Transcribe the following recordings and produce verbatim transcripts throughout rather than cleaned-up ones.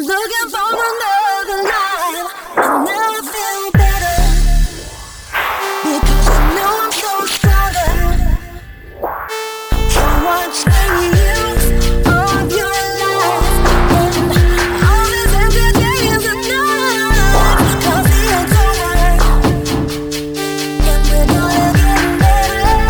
looking for another life. I never feel better because I know I'm so stronger. So watch many years of your life and all these empty days and nights. 'Cause the end's over and we're gonna get better.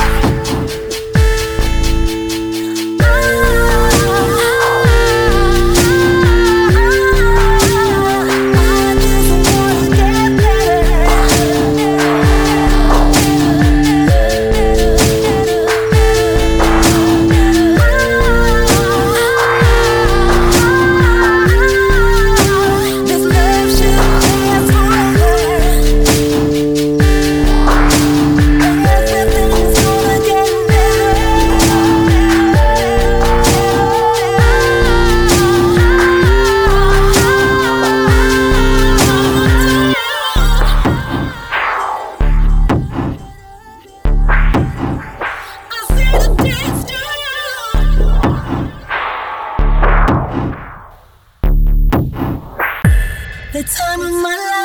The time of my life.